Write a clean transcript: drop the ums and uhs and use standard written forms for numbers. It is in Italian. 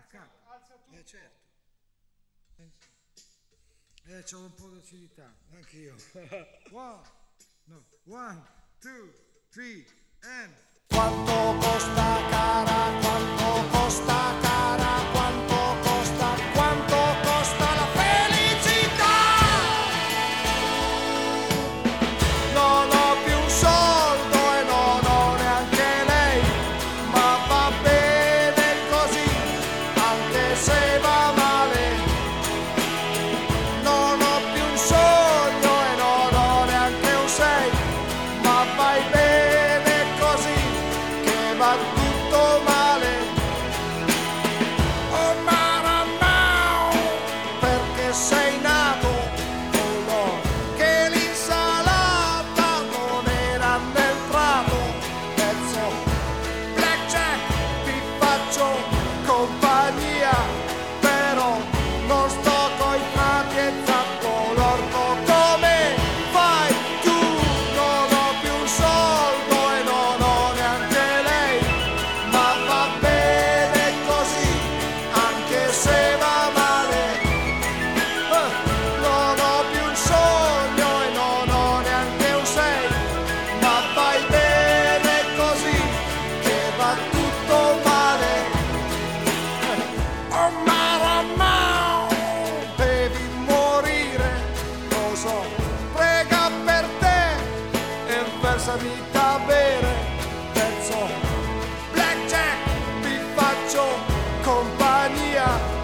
Alza tutto. Certo. C'ho un po' d'acidità, anch'io. One, two, three, and... Quanto costa cara, quanto costa cara, quanto costa la felicità? Non ho più un soldo e non ho neanche lei, ma va bene così, anche se va male. Non ho più un sogno e non ho neanche un sei, ma vai bene così, che va tutto male. Oh Maramao, perché sei nato? Oh no, che l'insalata non era nel prato. Pezzo blackjack, ti faccio compagnia, però non sto coi frati e zappo l'orco come fai tu. Non ho più un soldo e non ho neanche lei, ma va bene così, anche se va male. Non ho più un sogno e non ho neanche un sei, ma vai bene così, che va tutto male. Oh Maramao, devi morire, lo so, prega per te e versami da bere. Pezzo blackjack, ti faccio compagnia,